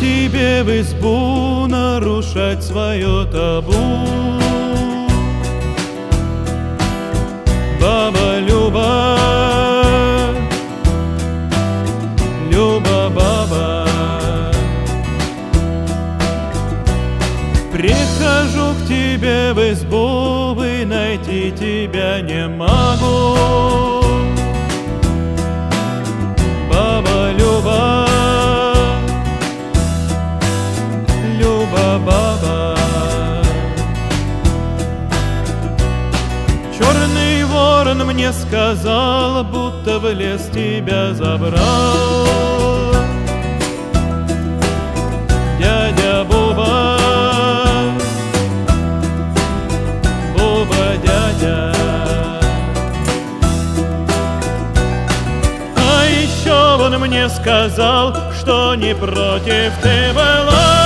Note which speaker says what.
Speaker 1: тебе в избу нарушать свое табу. Баба Люба, Люба баба, прихожу к тебе в избу, и найти тебя не могу. Баба Люба, Люба баба, черный ворон мне сказал, будто в лес тебя забрал дядя Буба, Буба дядя. А еще он мне сказал, что не против ты была.